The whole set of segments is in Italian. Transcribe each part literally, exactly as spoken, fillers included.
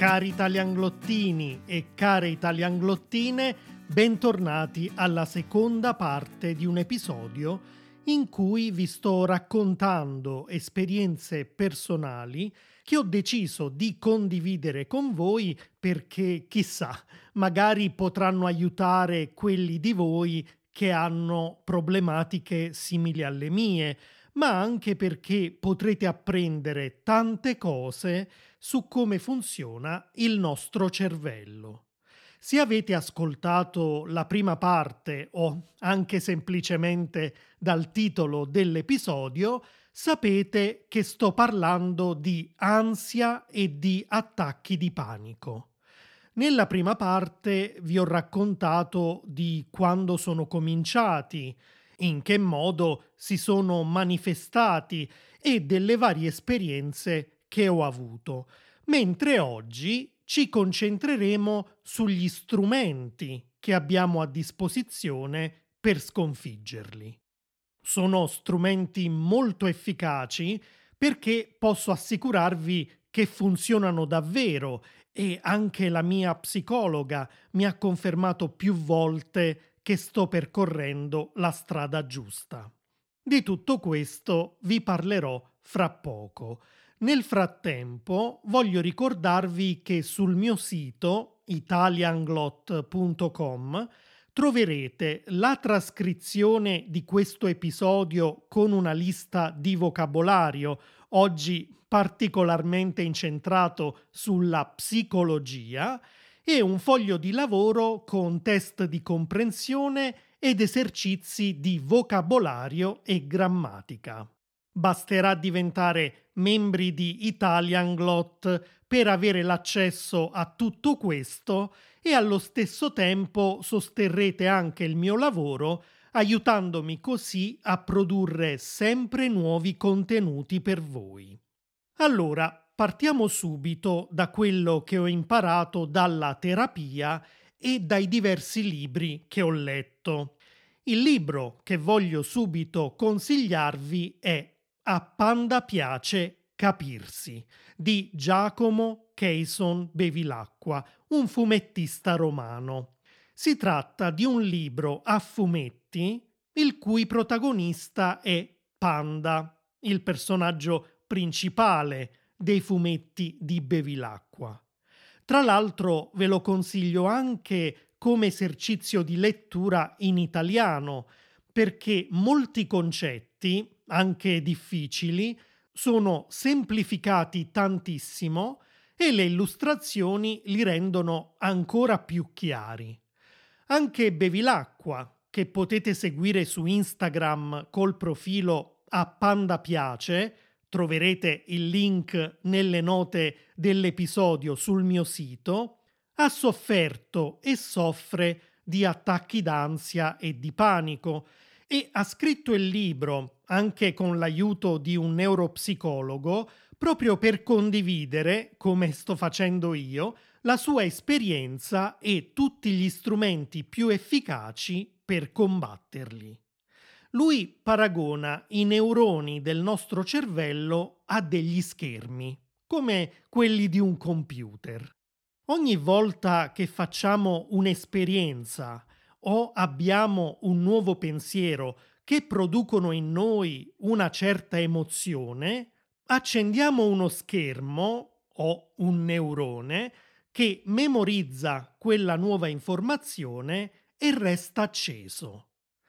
Cari italianglottini e care italianglottine, bentornati alla seconda parte di un episodio in cui vi sto raccontando esperienze personali che ho deciso di condividere con voi perché, chissà, magari potranno aiutare quelli di voi che hanno problematiche simili alle mie, ma anche perché potrete apprendere tante cose su come funziona il nostro cervello. Se avete ascoltato la prima parte o anche semplicemente dal titolo dell'episodio, sapete che sto parlando di ansia e di attacchi di panico. Nella prima parte vi ho raccontato di quando sono cominciati, in che modo si sono manifestati e delle varie esperienze che ho avuto, mentre oggi ci concentreremo sugli strumenti che abbiamo a disposizione per sconfiggerli. Sono strumenti molto efficaci perché posso assicurarvi che funzionano davvero e anche la mia psicologa mi ha confermato più volte che sto percorrendo la strada giusta. Di tutto questo vi parlerò fra poco. Nel frattempo voglio ricordarvi che sul mio sito italianglot punto com troverete la trascrizione di questo episodio con una lista di vocabolario, oggi particolarmente incentrato sulla psicologia, e un foglio di lavoro con test di comprensione ed esercizi di vocabolario e grammatica. Basterà diventare membri di Italianglot per avere l'accesso a tutto questo e allo stesso tempo sosterrete anche il mio lavoro, aiutandomi così a produrre sempre nuovi contenuti per voi. Allora, partiamo subito da quello che ho imparato dalla terapia e dai diversi libri che ho letto. Il libro che voglio subito consigliarvi è A Panda piace capirsi di Giacomo Cason Bevilacqua, un fumettista romano. Si tratta di un libro a fumetti il cui protagonista è Panda, il personaggio principale dei fumetti di Bevilacqua. Tra l'altro ve lo consiglio anche come esercizio di lettura in italiano, perché molti concetti, anche difficili, sono semplificati tantissimo e le illustrazioni li rendono ancora più chiari. Anche Bevilacqua, che potete seguire su Instagram col profilo A Panda Piace, troverete il link nelle note dell'episodio sul mio sito, ha sofferto e soffre di attacchi d'ansia e di panico e ha scritto il libro, anche con l'aiuto di un neuropsicologo, proprio per condividere, come sto facendo io, la sua esperienza e tutti gli strumenti più efficaci per combatterli. Lui paragona i neuroni del nostro cervello a degli schermi, come quelli di un computer. Ogni volta che facciamo un'esperienza o abbiamo un nuovo pensiero che producono in noi una certa emozione, accendiamo uno schermo o un neurone che memorizza quella nuova informazione e resta acceso.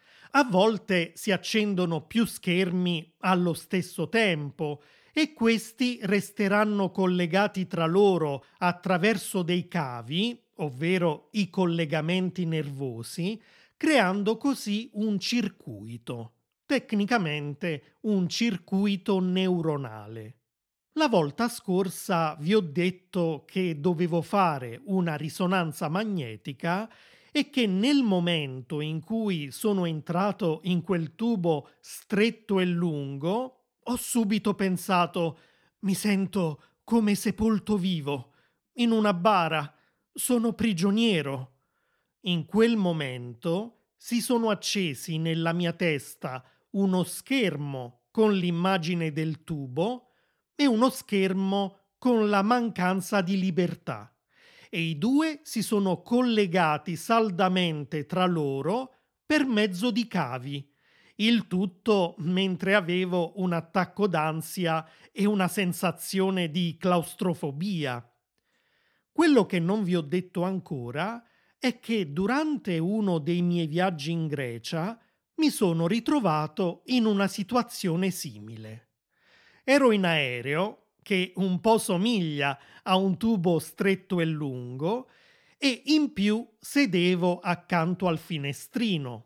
A volte si accendono più schermi allo stesso tempo e questi resteranno collegati tra loro attraverso dei cavi, ovvero i collegamenti nervosi, creando così un circuito, tecnicamente un circuito neuronale. La volta scorsa vi ho detto che dovevo fare una risonanza magnetica e che nel momento in cui sono entrato in quel tubo stretto e lungo, ho subito pensato: mi sento come sepolto vivo, in una bara, sono prigioniero. In quel momento si sono accesi nella mia testa uno schermo con l'immagine del tubo e uno schermo con la mancanza di libertà e i due si sono collegati saldamente tra loro per mezzo di cavi. Il tutto mentre avevo un attacco d'ansia e una sensazione di claustrofobia. Quello che non vi ho detto ancora è che durante uno dei miei viaggi in Grecia mi sono ritrovato in una situazione simile. Ero in aereo, che un po' somiglia a un tubo stretto e lungo, e in più sedevo accanto al finestrino.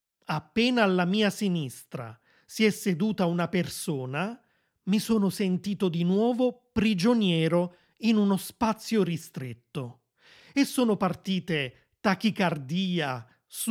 Appena alla mia sinistra si è seduta una persona, mi sono sentito di nuovo prigioniero in uno spazio ristretto e sono partite tachicardia,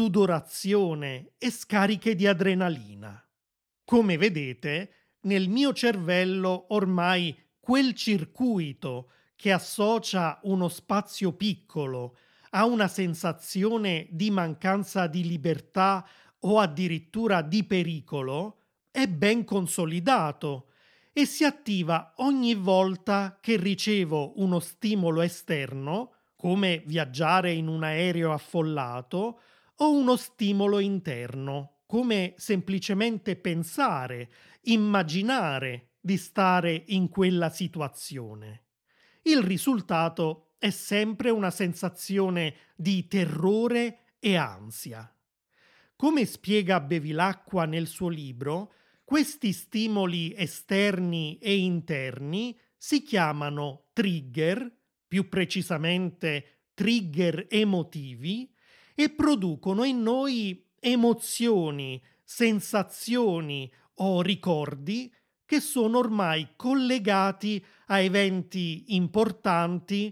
sudorazione e scariche di adrenalina. Come vedete, nel mio cervello ormai quel circuito che associa uno spazio piccolo a una sensazione di mancanza di libertà o addirittura di pericolo è ben consolidato e si attiva ogni volta che ricevo uno stimolo esterno, come viaggiare in un aereo affollato, o uno stimolo interno, come semplicemente pensare, immaginare di stare in quella situazione. Il risultato è sempre una sensazione di terrore e ansia. Come spiega Bevilacqua nel suo libro, questi stimoli esterni e interni si chiamano trigger, più precisamente trigger emotivi, e producono in noi emozioni, sensazioni o ricordi che sono ormai collegati a eventi importanti,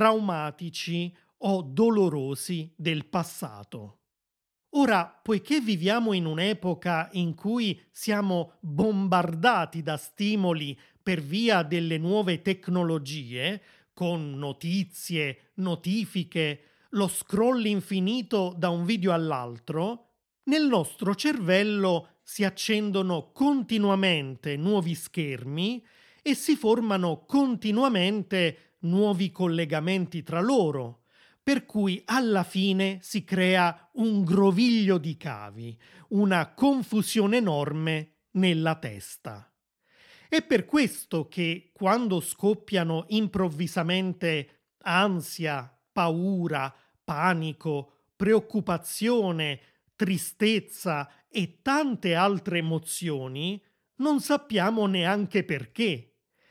traumatici o dolorosi del passato. Ora, poiché viviamo in un'epoca in cui siamo bombardati da stimoli per via delle nuove tecnologie, con notizie, notifiche, lo scroll infinito da un video all'altro, nel nostro cervello si accendono continuamente nuovi schermi e si formano continuamente nuovi collegamenti tra loro, per cui alla fine si crea un groviglio di cavi, una confusione enorme nella testa. È per questo che quando scoppiano improvvisamente ansia, paura, panico, preoccupazione, tristezza e tante altre emozioni, non sappiamo neanche perché.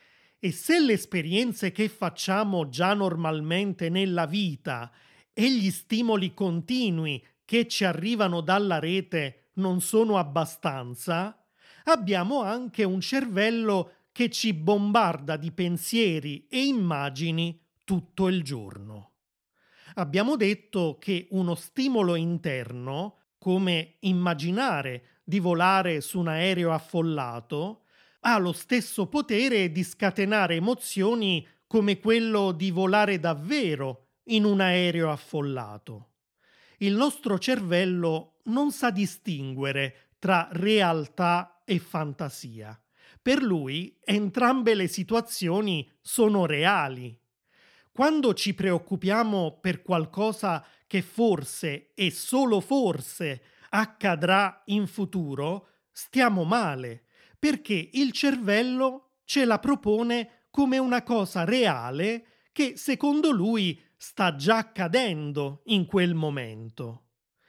E se le esperienze che facciamo già normalmente nella vita e gli stimoli continui che ci arrivano dalla rete non sono abbastanza, abbiamo anche un cervello che ci bombarda di pensieri e immagini tutto il giorno. Abbiamo detto che uno stimolo interno, come immaginare di volare su un aereo affollato, ha lo stesso potere di scatenare emozioni come quello di volare davvero in un aereo affollato. Il nostro cervello non sa distinguere tra realtà e fantasia. Per lui entrambe le situazioni sono reali. Quando ci preoccupiamo per qualcosa che forse e solo forse accadrà in futuro, stiamo male, perché il cervello ce la propone come una cosa reale che secondo lui sta già accadendo in quel momento.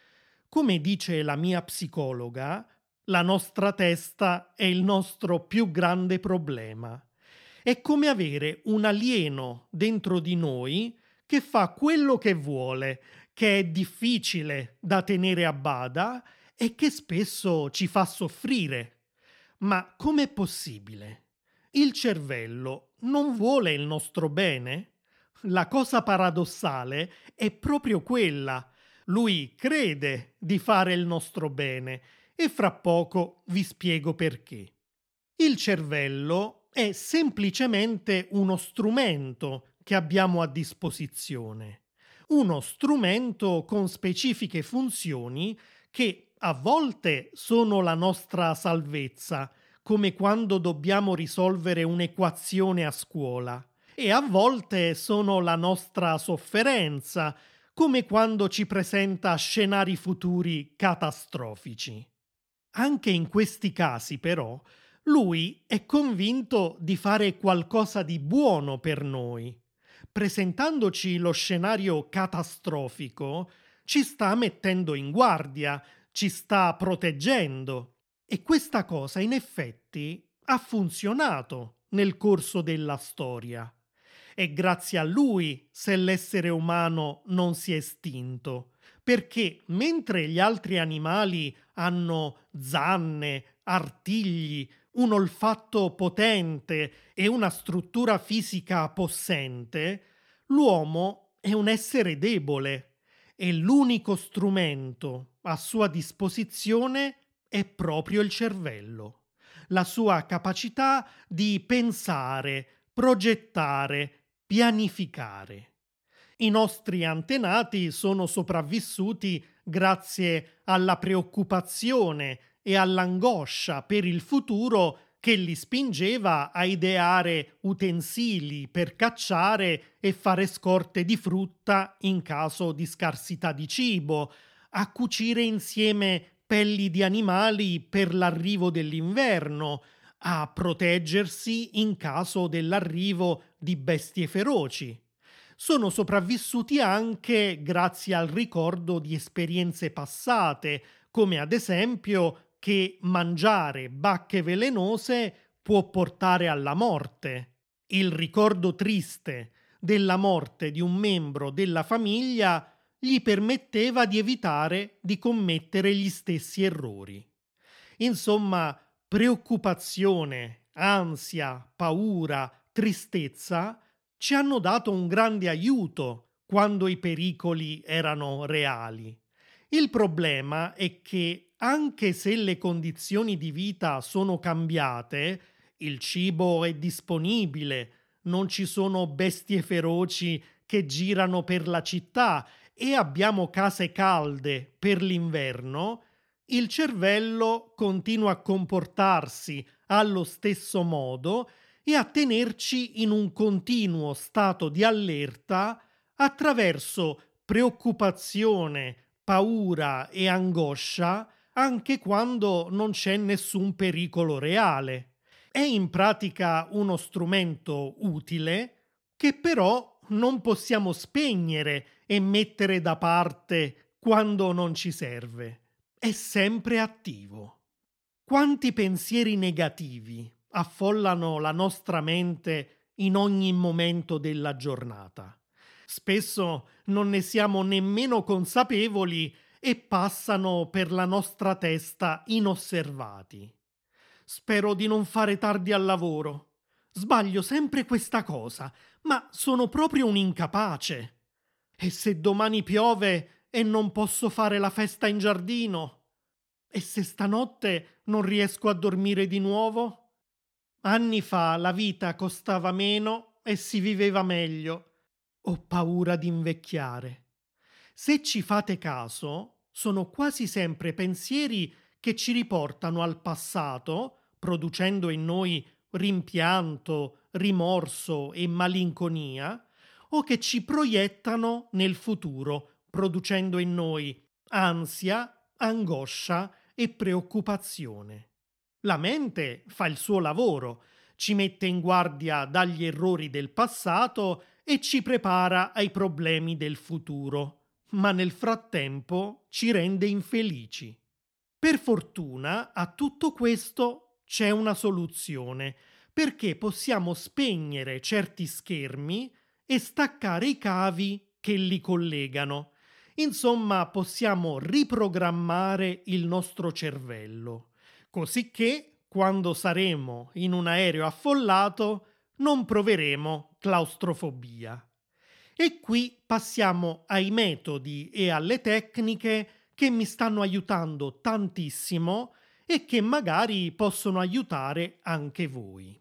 Come dice la mia psicologa, la nostra testa è il nostro più grande problema. È come avere un alieno dentro di noi che fa quello che vuole, che è difficile da tenere a bada e che spesso ci fa soffrire. Ma com'è possibile? Il cervello non vuole il nostro bene? La cosa paradossale è proprio quella. Lui crede di fare il nostro bene e fra poco vi spiego perché. Il cervello è semplicemente uno strumento che abbiamo a disposizione. Uno strumento con specifiche funzioni che a volte sono la nostra salvezza, come quando dobbiamo risolvere un'equazione a scuola, e a volte sono la nostra sofferenza, come quando ci presenta scenari futuri catastrofici. Anche in questi casi, però, lui è convinto di fare qualcosa di buono per noi. Presentandoci lo scenario catastrofico, ci sta mettendo in guardia, ci sta proteggendo. E questa cosa, in effetti, ha funzionato nel corso della storia. È grazie a lui se l'essere umano non si è estinto, perché mentre gli altri animali hanno zanne, artigli, un olfatto potente e una struttura fisica possente, l'uomo è un essere debole e l'unico strumento a sua disposizione è proprio il cervello, la sua capacità di pensare, progettare, pianificare. I nostri antenati sono sopravvissuti grazie alla preoccupazione e all'angoscia per il futuro che li spingeva a ideare utensili per cacciare e fare scorte di frutta in caso di scarsità di cibo, a cucire insieme pelli di animali per l'arrivo dell'inverno, a proteggersi in caso dell'arrivo di bestie feroci. Sono sopravvissuti anche grazie al ricordo di esperienze passate, come ad esempio che mangiare bacche velenose può portare alla morte. Il ricordo triste della morte di un membro della famiglia gli permetteva di evitare di commettere gli stessi errori. Insomma, preoccupazione, ansia, paura, tristezza ci hanno dato un grande aiuto quando i pericoli erano reali. Il problema è che anche se le condizioni di vita sono cambiate, il cibo è disponibile, non ci sono bestie feroci che girano per la città e abbiamo case calde per l'inverno, il cervello continua a comportarsi allo stesso modo e a tenerci in un continuo stato di allerta attraverso preoccupazione, paura e angoscia anche quando non c'è nessun pericolo reale. È in pratica uno strumento utile che però non possiamo spegnere e mettere da parte quando non ci serve. È sempre attivo. Quanti pensieri negativi affollano la nostra mente in ogni momento della giornata. Spesso non ne siamo nemmeno consapevoli e passano per la nostra testa inosservati. Spero di non fare tardi al lavoro. Sbaglio sempre questa cosa, ma sono proprio un incapace. E se domani piove e non posso fare la festa in giardino? E se stanotte non riesco a dormire di nuovo? Anni fa la vita costava meno e si viveva meglio. Ho paura di invecchiare. Se ci fate caso, sono quasi sempre pensieri che ci riportano al passato, producendo in noi rimpianto, rimorso e malinconia, o che ci proiettano nel futuro, producendo in noi ansia, angoscia e preoccupazione. La mente fa il suo lavoro, ci mette in guardia dagli errori del passato e ci prepara ai problemi del futuro, ma nel frattempo ci rende infelici. Per fortuna a tutto questo c'è una soluzione, perché possiamo spegnere certi schermi e staccare i cavi che li collegano. Insomma, possiamo riprogrammare il nostro cervello, così che quando saremo in un aereo affollato non proveremo claustrofobia. E qui passiamo ai metodi e alle tecniche che mi stanno aiutando tantissimo e che magari possono aiutare anche voi.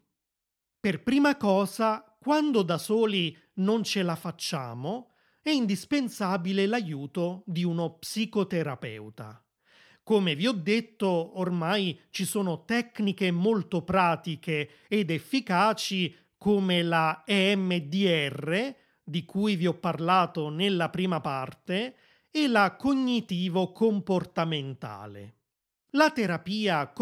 Per prima cosa, quando da soli non ce la facciamo, è indispensabile l'aiuto di uno psicoterapeuta. Come vi ho detto, ormai ci sono tecniche molto pratiche ed efficaci come la E M D R, di cui vi ho parlato nella prima parte, e la cognitivo-comportamentale. La terapia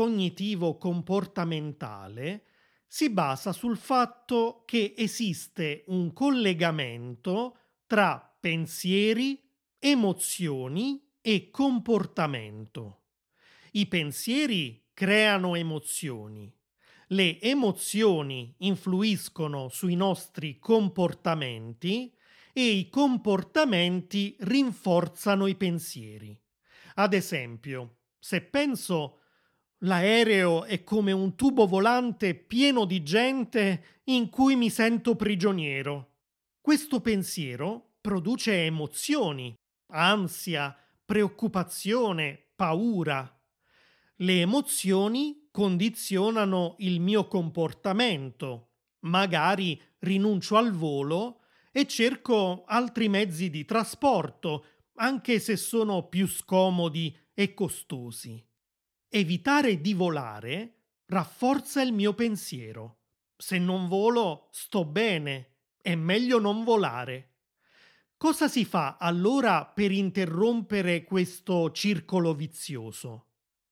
cognitivo-comportamentale si basa sul fatto che esiste un collegamento tra pensieri, emozioni e comportamento. I pensieri creano emozioni. Le emozioni influiscono sui nostri comportamenti e i comportamenti rinforzano i pensieri. Ad esempio, se penso l'aereo è come un tubo volante pieno di gente in cui mi sento prigioniero, questo pensiero produce emozioni, ansia, preoccupazione, paura. Le emozioni condizionano il mio comportamento. Magari rinuncio al volo e cerco altri mezzi di trasporto, anche se sono più scomodi e costosi. Evitare di volare rafforza il mio pensiero. Se non volo, sto bene. È meglio non volare. Cosa si fa allora per interrompere questo circolo vizioso?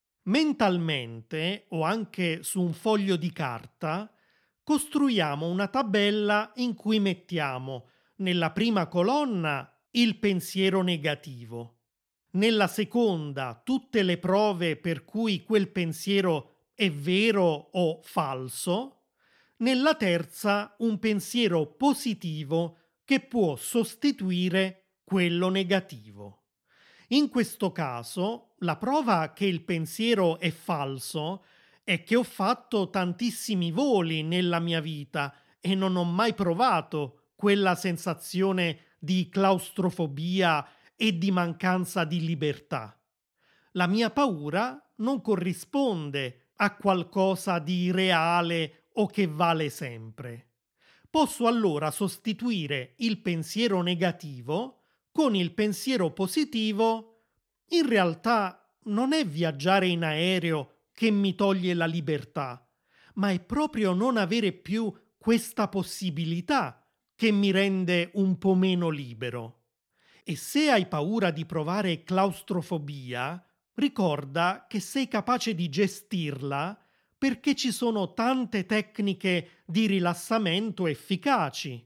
Mentalmente, o anche su un foglio di carta, costruiamo una tabella in cui mettiamo nella prima colonna il pensiero negativo, nella seconda tutte le prove per cui quel pensiero è vero o falso, nella terza un pensiero positivo che può sostituire quello negativo. In questo caso, la prova che il pensiero è falso è che ho fatto tantissimi voli nella mia vita e non ho mai provato quella sensazione di claustrofobia e di mancanza di libertà. La mia paura non corrisponde a qualcosa di reale o che vale sempre. Posso allora sostituire il pensiero negativo con il pensiero positivo. In realtà non è viaggiare in aereo che mi toglie la libertà, ma è proprio non avere più questa possibilità che mi rende un po' meno libero. E se hai paura di provare claustrofobia, ricorda che sei capace di gestirla perché ci sono tante tecniche di rilassamento efficaci.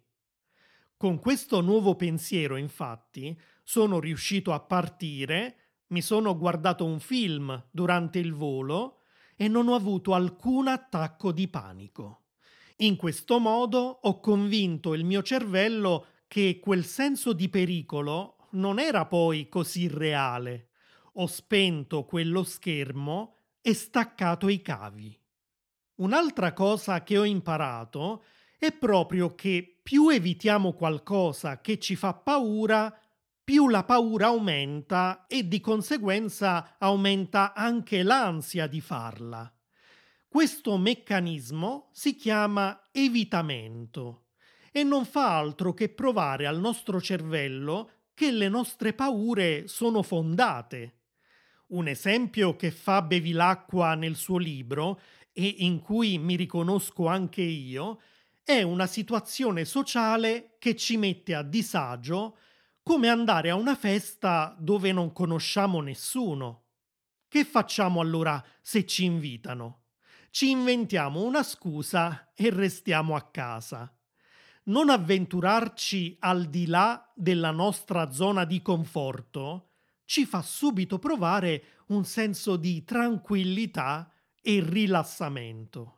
Con questo nuovo pensiero, infatti, sono riuscito a partire, mi sono guardato un film durante il volo e non ho avuto alcun attacco di panico. In questo modo ho convinto il mio cervello che quel senso di pericolo non era poi così reale. Ho spento quello schermo e staccato i cavi. Un'altra cosa che ho imparato è proprio che più evitiamo qualcosa che ci fa paura, più la paura aumenta e di conseguenza aumenta anche l'ansia di farla. Questo meccanismo si chiama evitamento e non fa altro che provare al nostro cervello che le nostre paure sono fondate. Un esempio che fa Bevilacqua nel suo libro e in cui mi riconosco anche io è una situazione sociale che ci mette a disagio, come andare a una festa dove non conosciamo nessuno. Che facciamo allora se ci invitano? Ci inventiamo una scusa e restiamo a casa. Non avventurarci al di là della nostra zona di conforto ci fa subito provare un senso di tranquillità e rilassamento.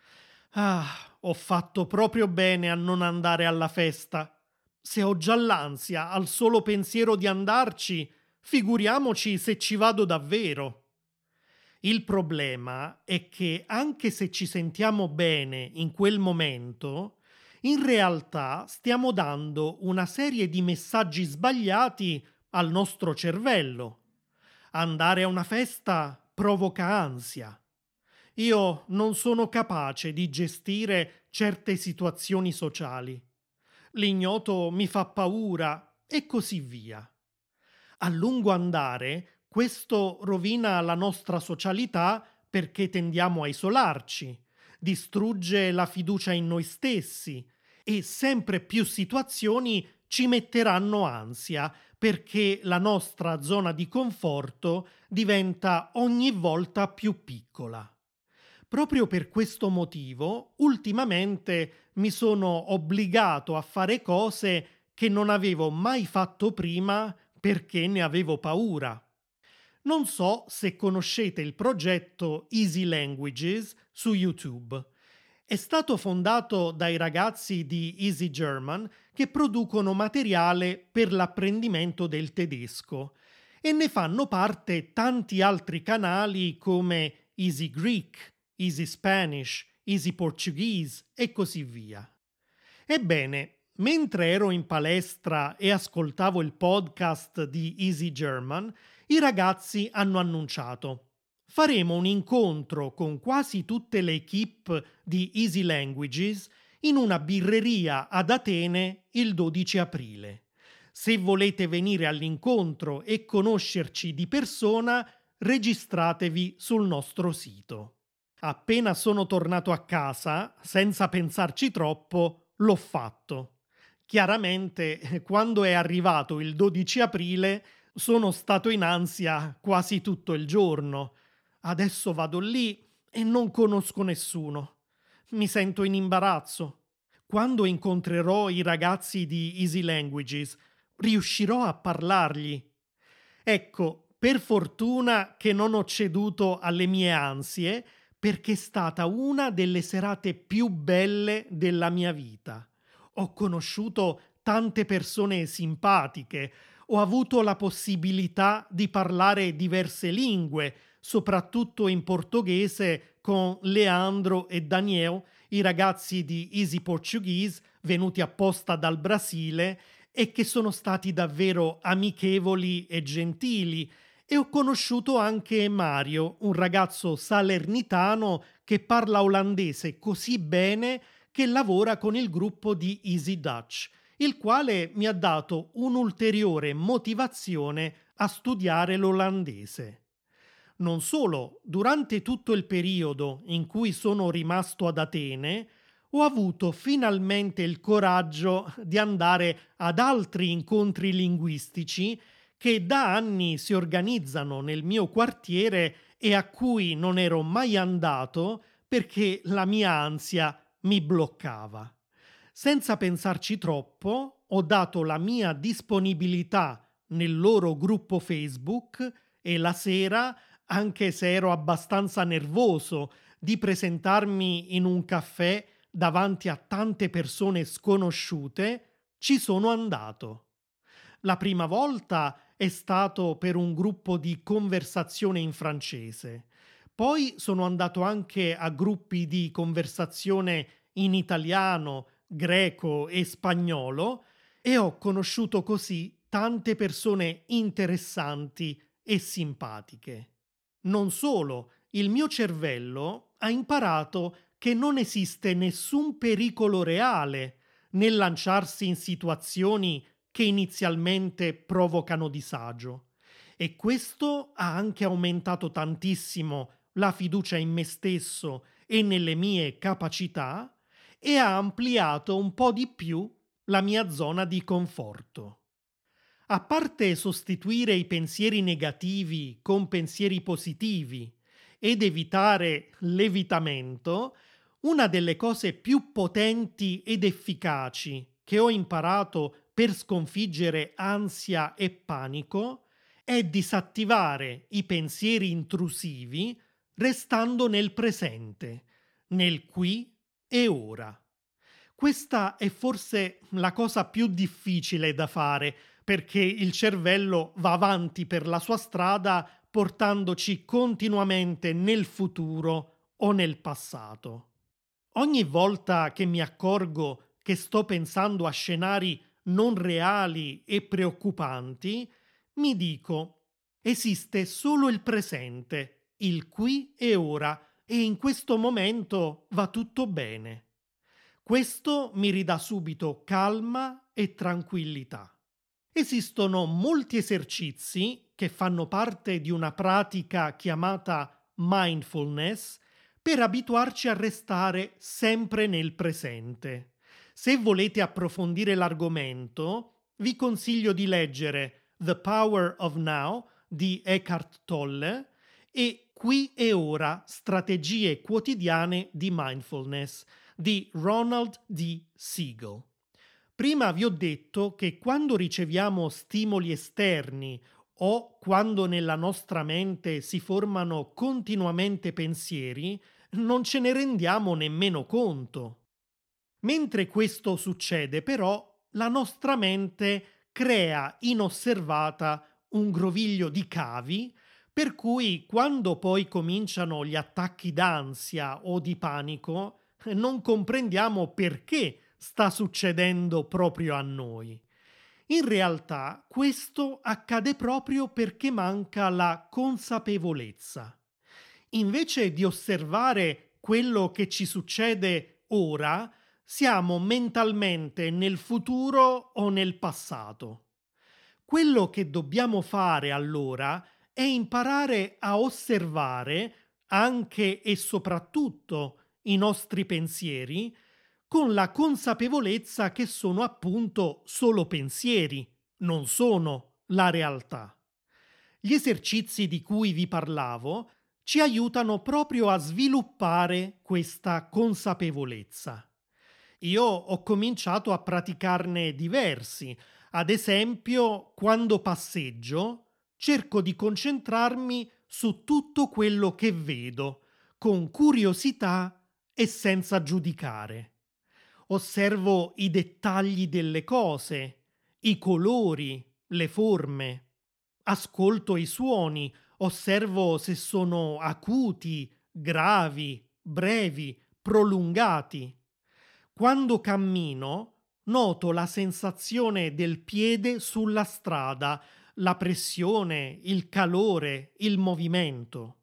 Ah, ho fatto proprio bene a non andare alla festa. Se ho già l'ansia al solo pensiero di andarci, figuriamoci se ci vado davvero. Il problema è che anche se ci sentiamo bene in quel momento, in realtà stiamo dando una serie di messaggi sbagliati al nostro cervello. Andare a una festa provoca ansia. Io non sono capace di gestire certe situazioni sociali. L'ignoto mi fa paura e così via. A lungo andare, questo rovina la nostra socialità perché tendiamo a isolarci. distrugge la fiducia in noi stessi e sempre più situazioni ci metteranno ansia perché la nostra zona di conforto diventa ogni volta più piccola. Proprio per questo motivo, ultimamente mi sono obbligato a fare cose che non avevo mai fatto prima perché ne avevo paura. Non so se conoscete il progetto Easy Languages su YouTube. È stato fondato dai ragazzi di Easy German che producono materiale per l'apprendimento del tedesco e ne fanno parte tanti altri canali come Easy Greek, Easy Spanish, Easy Portuguese e così via. Ebbene, mentre ero in palestra e ascoltavo il podcast di Easy German, i ragazzi hanno annunciato: faremo un incontro con quasi tutte le equip di Easy Languages in una birreria ad Atene il dodici aprile. Se volete venire all'incontro e conoscerci di persona, registratevi sul nostro sito. Appena sono tornato a casa, senza pensarci troppo, l'ho fatto. Chiaramente, quando è arrivato il dodici aprile, sono stato in ansia quasi tutto il giorno. Adesso vado lì e non conosco nessuno. Mi sento in imbarazzo. Quando incontrerò i ragazzi di Easy Languages, riuscirò a parlargli. Ecco, per fortuna che non ho ceduto alle mie ansie, perché è stata una delle serate più belle della mia vita. Ho conosciuto tante persone simpatiche, ho avuto la possibilità di parlare diverse lingue, soprattutto in portoghese con Leandro e Daniel, i ragazzi di Easy Portuguese venuti apposta dal Brasile e che sono stati davvero amichevoli e gentili. E ho conosciuto anche Mario, un ragazzo salernitano che parla olandese così bene che lavora con il gruppo di Easy Dutch, il quale mi ha dato un'ulteriore motivazione a studiare l'olandese. Non solo, durante tutto il periodo in cui sono rimasto ad Atene, ho avuto finalmente il coraggio di andare ad altri incontri linguistici che da anni si organizzano nel mio quartiere e a cui non ero mai andato perché la mia ansia mi bloccava. Senza pensarci troppo, ho dato la mia disponibilità nel loro gruppo Facebook e la sera, anche se ero abbastanza nervoso di presentarmi in un caffè davanti a tante persone sconosciute, ci sono andato. La prima volta è stato per un gruppo di conversazione in francese. Poi sono andato anche a gruppi di conversazione in italiano, greco e spagnolo e ho conosciuto così tante persone interessanti e simpatiche. Non solo, il mio cervello ha imparato che non esiste nessun pericolo reale nel lanciarsi in situazioni che inizialmente provocano disagio. E questo ha anche aumentato tantissimo la fiducia in me stesso e nelle mie capacità e ha ampliato un po' di più la mia zona di conforto. A parte sostituire i pensieri negativi con pensieri positivi ed evitare l'evitamento, una delle cose più potenti ed efficaci che ho imparato per sconfiggere ansia e panico è disattivare i pensieri intrusivi restando nel presente, nel qui e ora. Questa è forse la cosa più difficile da fare, perché il cervello va avanti per la sua strada portandoci continuamente nel futuro o nel passato. Ogni volta che mi accorgo che sto pensando a scenari non reali e preoccupanti, mi dico: esiste solo il presente, il qui e ora, e in questo momento va tutto bene. Questo mi ridà subito calma e tranquillità. Esistono molti esercizi che fanno parte di una pratica chiamata mindfulness per abituarci a restare sempre nel presente. Se volete approfondire l'argomento, vi consiglio di leggere The Power of Now di Eckhart Tolle e Qui e Ora, strategie quotidiane di mindfulness di Ronald D. Siegel. Prima vi ho detto che quando riceviamo stimoli esterni o quando nella nostra mente si formano continuamente pensieri, non ce ne rendiamo nemmeno conto. Mentre questo succede, però, la nostra mente crea inosservata un groviglio di cavi, per cui quando poi cominciano gli attacchi d'ansia o di panico, non comprendiamo perché sta succedendo proprio a noi. In realtà questo accade proprio perché manca la consapevolezza. Invece di osservare quello che ci succede ora, siamo mentalmente nel futuro o nel passato. Quello che dobbiamo fare allora è imparare a osservare anche e soprattutto i nostri pensieri con la consapevolezza che sono appunto solo pensieri, non sono la realtà. Gli esercizi di cui vi parlavo ci aiutano proprio a sviluppare questa consapevolezza. Io ho cominciato a praticarne diversi. Ad esempio, quando passeggio, cerco di concentrarmi su tutto quello che vedo, con curiosità e senza giudicare. Osservo i dettagli delle cose, i colori, le forme. Ascolto i suoni, osservo se sono acuti, gravi, brevi, prolungati. Quando cammino, noto la sensazione del piede sulla strada, la pressione, il calore, il movimento.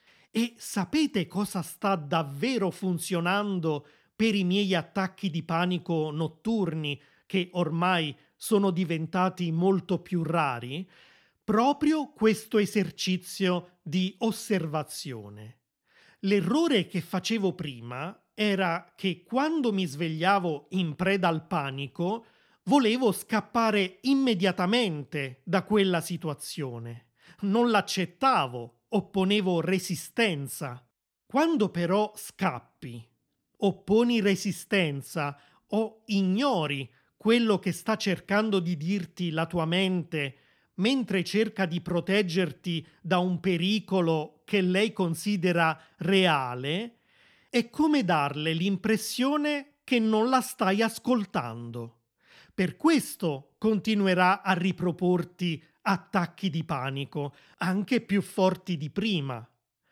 E sapete cosa sta davvero funzionando per i miei attacchi di panico notturni, che ormai sono diventati molto più rari? Proprio questo esercizio di osservazione. L'errore che facevo prima era che quando mi svegliavo in preda al panico, volevo scappare immediatamente da quella situazione. Non l'accettavo, opponevo resistenza. Quando però scappi, opponi resistenza o ignori quello che sta cercando di dirti la tua mente mentre cerca di proteggerti da un pericolo che lei considera reale, è come darle l'impressione che non la stai ascoltando. Per questo continuerà a riproporti attacchi di panico, anche più forti di prima.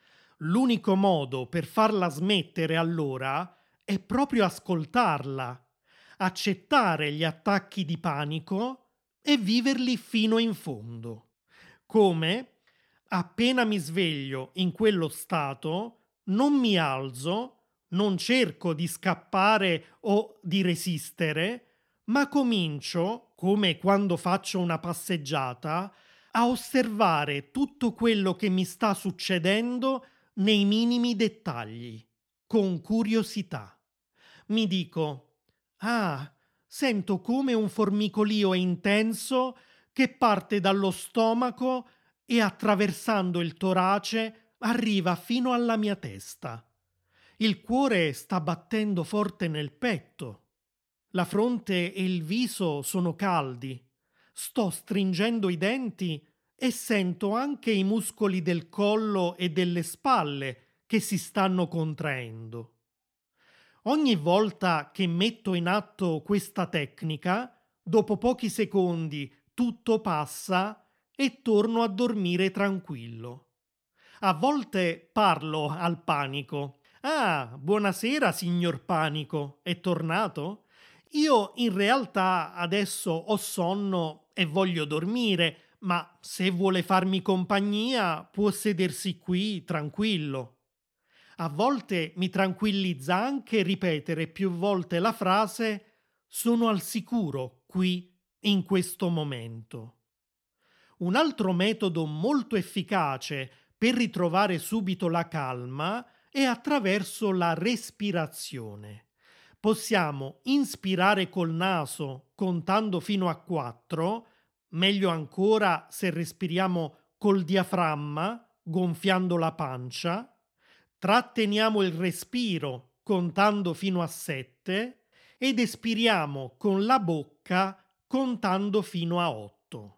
L'unico modo per farla smettere allora è proprio ascoltarla, accettare gli attacchi di panico e viverli fino in fondo. Come? Appena mi sveglio in quello stato, non mi alzo, non cerco di scappare o di resistere, ma comincio, come quando faccio una passeggiata, a osservare tutto quello che mi sta succedendo nei minimi dettagli, con curiosità. Mi dico: ah, sento come un formicolio intenso che parte dallo stomaco e attraversando il torace arriva fino alla mia testa. Il cuore sta battendo forte nel petto. La fronte e il viso sono caldi. Sto stringendo i denti e sento anche i muscoli del collo e delle spalle che si stanno contraendo. Ogni volta che metto in atto questa tecnica, dopo pochi secondi tutto passa e torno a dormire tranquillo. A volte parlo al panico. Ah, buonasera, signor Panico, è tornato? Io in realtà adesso ho sonno e voglio dormire, ma se vuole farmi compagnia può sedersi qui tranquillo. A volte mi tranquillizza anche ripetere più volte la frase «sono al sicuro qui in questo momento». Un altro metodo molto efficace per ritrovare subito la calma è attraverso la respirazione. Possiamo inspirare col naso contando fino a quattro, meglio ancora se respiriamo col diaframma, gonfiando la pancia, tratteniamo il respiro contando fino a sette ed espiriamo con la bocca contando fino a otto.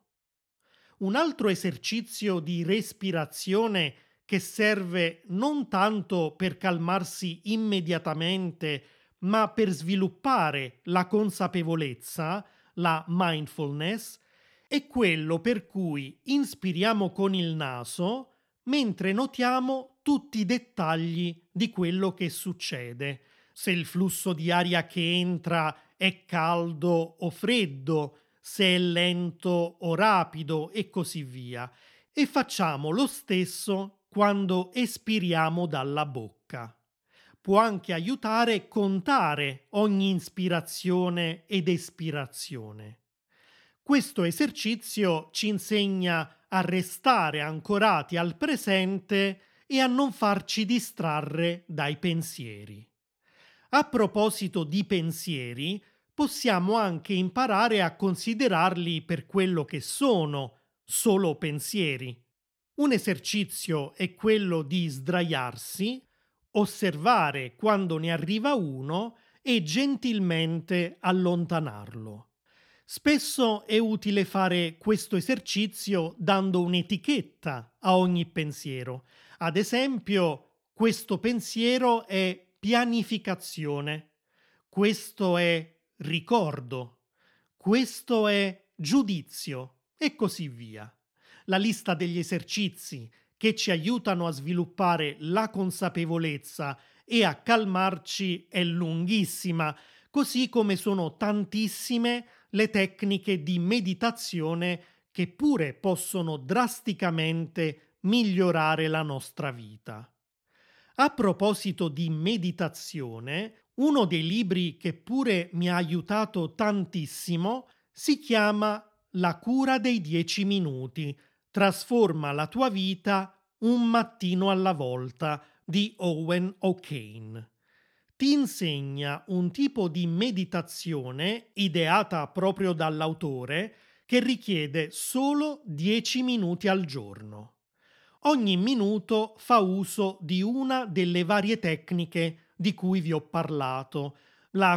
Un altro esercizio di respirazione che serve non tanto per calmarsi immediatamente, ma per sviluppare la consapevolezza, la mindfulness, è quello per cui inspiriamo con il naso mentre notiamo tutti i dettagli di quello che succede. Se il flusso di aria che entra è caldo o freddo, se è lento o rapido e così via. E facciamo lo stesso quando espiriamo dalla bocca. Può anche aiutare a contare ogni ispirazione ed espirazione. Questo esercizio ci insegna a restare ancorati al presente e a non farci distrarre dai pensieri. A proposito di pensieri, possiamo anche imparare a considerarli per quello che sono, solo pensieri. Un esercizio è quello di sdraiarsi, osservare quando ne arriva uno e gentilmente allontanarlo. Spesso è utile fare questo esercizio dando un'etichetta a ogni pensiero. Ad esempio, questo pensiero è pianificazione, questo è ricordo, questo è giudizio e così via. La lista degli esercizi che ci aiutano a sviluppare la consapevolezza e a calmarci è lunghissima, così come sono tantissime le tecniche di meditazione che pure possono drasticamente migliorare la nostra vita. A proposito di meditazione, uno dei libri che pure mi ha aiutato tantissimo si chiama La cura dei dieci minuti. Trasforma la tua vita un mattino alla volta di Owen O'Kane. Ti insegna un tipo di meditazione ideata proprio dall'autore che richiede solo dieci minuti al giorno. Ogni minuto fa uso di una delle varie tecniche di cui vi ho parlato, la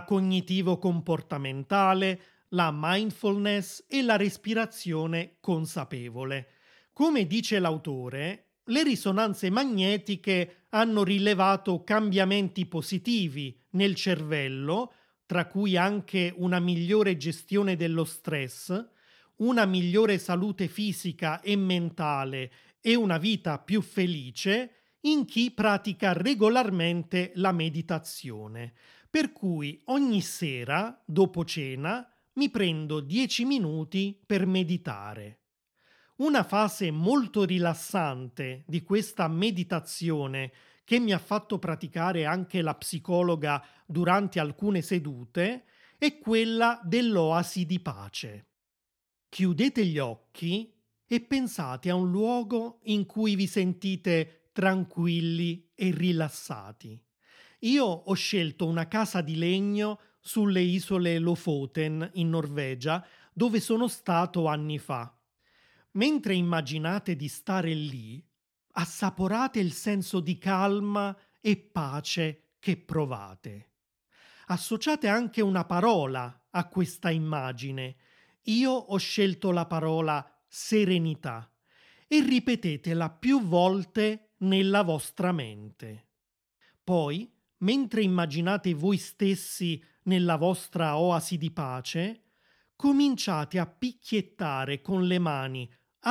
cognitivo-comportamentale, la mindfulness e la respirazione consapevole. Come dice l'autore, le risonanze magnetiche hanno rilevato cambiamenti positivi nel cervello, tra cui anche una migliore gestione dello stress, una migliore salute fisica e mentale e una vita più felice in chi pratica regolarmente la meditazione. Per cui ogni sera, dopo cena, mi prendo dieci minuti per meditare. Una fase molto rilassante di questa meditazione che mi ha fatto praticare anche la psicologa durante alcune sedute è quella dell'oasi di pace. Chiudete gli occhi e pensate a un luogo in cui vi sentite tranquilli e rilassati. Io ho scelto una casa di legno sulle isole Lofoten in Norvegia, dove sono stato anni fa. Mentre immaginate di stare lì, assaporate il senso di calma e pace che provate. Associate anche una parola a questa immagine. Io ho scelto la parola serenità e ripetetela più volte nella vostra mente. Poi, mentre immaginate voi stessi nella vostra oasi di pace, cominciate a picchiettare con le mani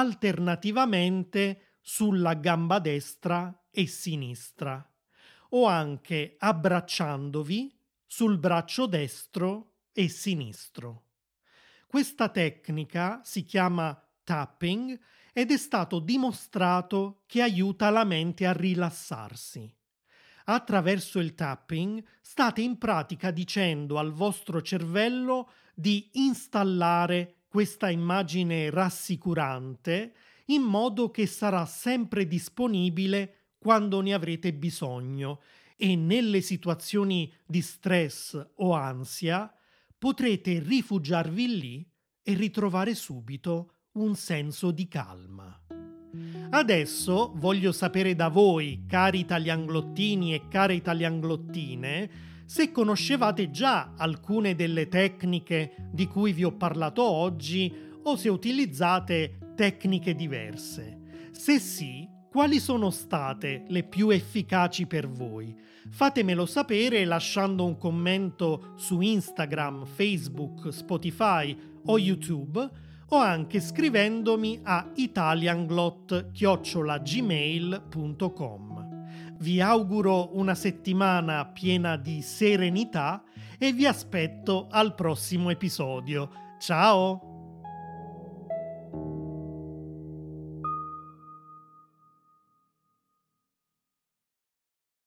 alternativamente sulla gamba destra e sinistra, o anche abbracciandovi sul braccio destro e sinistro. Questa tecnica si chiama tapping ed è stato dimostrato che aiuta la mente a rilassarsi. Attraverso il tapping state in pratica dicendo al vostro cervello di installare questa immagine rassicurante in modo che sarà sempre disponibile quando ne avrete bisogno e nelle situazioni di stress o ansia potrete rifugiarvi lì e ritrovare subito un senso di calma. Adesso voglio sapere da voi, cari italianglottini e care italianglottine, se conoscevate già alcune delle tecniche di cui vi ho parlato oggi o se utilizzate tecniche diverse. Se sì, quali sono state le più efficaci per voi? Fatemelo sapere lasciando un commento su Instagram, Facebook, Spotify o YouTube o anche scrivendomi a italianglot chiocciola gmail punto com. Vi auguro una settimana piena di serenità e vi aspetto al prossimo episodio. Ciao!